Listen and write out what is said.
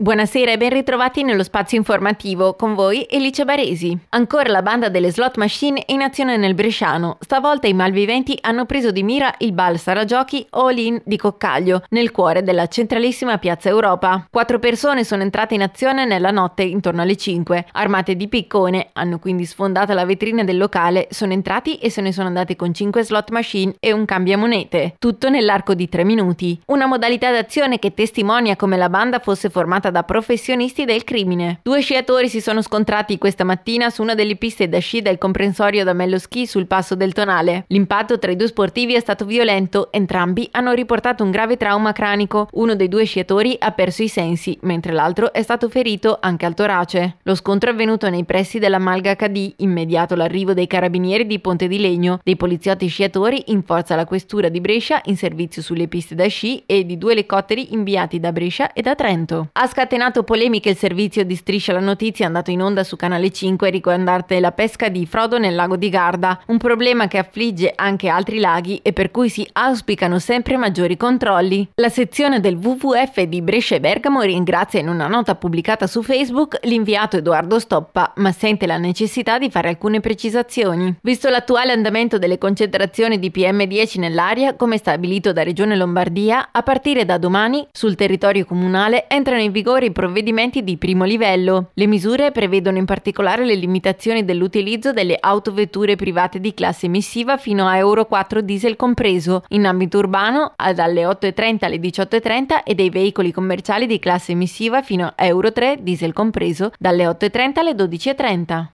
Buonasera e ben ritrovati nello spazio informativo, con voi Elice Baresi. Ancora la banda delle slot machine in azione nel Bresciano. Stavolta i malviventi hanno preso di mira il bar Saragiochi All In di Coccaglio, nel cuore della centralissima piazza Europa. 4 persone sono entrate in azione nella notte intorno alle 5. Armate di piccone, hanno quindi sfondato la vetrina del locale, sono entrati e se ne sono andati con 5 slot machine e un cambiamonete. Tutto nell'arco di 3 minuti. Una modalità d'azione che testimonia come la banda fosse formata da professionisti del crimine. 2 sciatori si sono scontrati questa mattina su una delle piste da sci del comprensorio da Mello Ski sul passo del Tonale. L'impatto tra i 2 sportivi è stato violento, entrambi hanno riportato un grave trauma cranico. Uno dei 2 sciatori ha perso i sensi, mentre l'altro è stato ferito anche al torace. Lo scontro è avvenuto nei pressi della Malga HD, immediato l'arrivo dei carabinieri di Ponte di Legno, dei poliziotti sciatori in forza alla questura di Brescia in servizio sulle piste da sci e di 2 elicotteri inviati da Brescia e da Trento. Ha scatenato polemiche il servizio di Striscia la Notizia andato in onda su Canale 5 riguardante la pesca di frodo nel lago di Garda, un problema che affligge anche altri laghi e per cui si auspicano sempre maggiori controlli. La sezione del WWF di Brescia e Bergamo ringrazia in una nota pubblicata su Facebook l'inviato Edoardo Stoppa, ma sente la necessità di fare alcune precisazioni. Visto l'attuale andamento delle concentrazioni di PM10 nell'aria, come stabilito da Regione Lombardia, a partire da domani sul territorio comunale entrano in vigore i provvedimenti di primo livello. Le misure prevedono in particolare le limitazioni dell'utilizzo delle autovetture private di classe emissiva fino a Euro 4 diesel compreso, in ambito urbano dalle 8.30 alle 18.30 e dei veicoli commerciali di classe emissiva fino a Euro 3 diesel compreso dalle 8.30 alle 12.30.